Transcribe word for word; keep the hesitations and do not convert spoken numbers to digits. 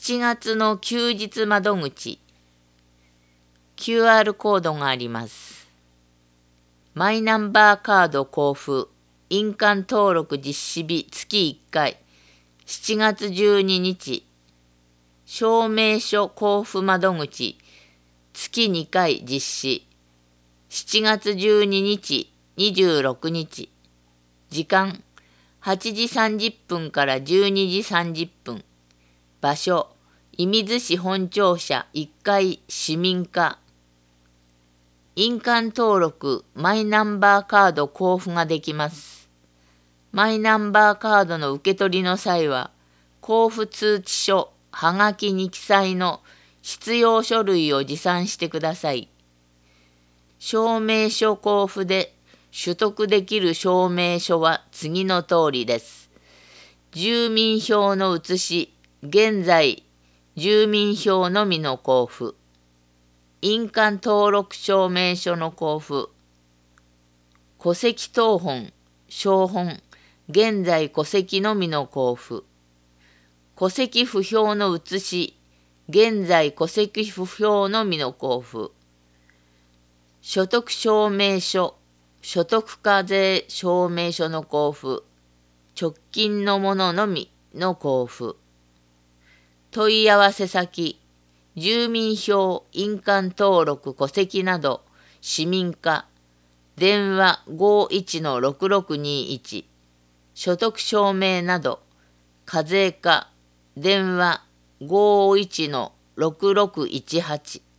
しちがつの休日窓口、キューアール コードがあります。マイナンバーカード交付、印鑑登録実施日月いっかい、しちがつじゅうににち、証明書交付窓口、月にかい実施、しちがつじゅうににち、にじゅうろくにち、時間、はちじさんじゅっぷんからじゅうにじさんじゅっぷん、場所、射水市本庁舎いっかい市民課。印鑑登録、マイナンバーカード交付ができます。マイナンバーカードの受け取りの際は、交付通知書、はがきに記載の必要書類を持参してください。証明書交付で取得できる証明書は次の通りです。住民票の写し、現在、住民票のみの交付。印鑑登録証明書の交付。戸籍謄本、照本、現在戸籍のみの交付。戸籍不評の写し、現在戸籍不評のみの交付。所得証明書、所得課税証明書の交付。直近のもののみの交付。問い合わせ先、住民票、印鑑登録、戸籍など、市民課、電話 ごーいちのろくろくにいち、所得証明など、課税課、電話 ごーいちのろくろくいちはち。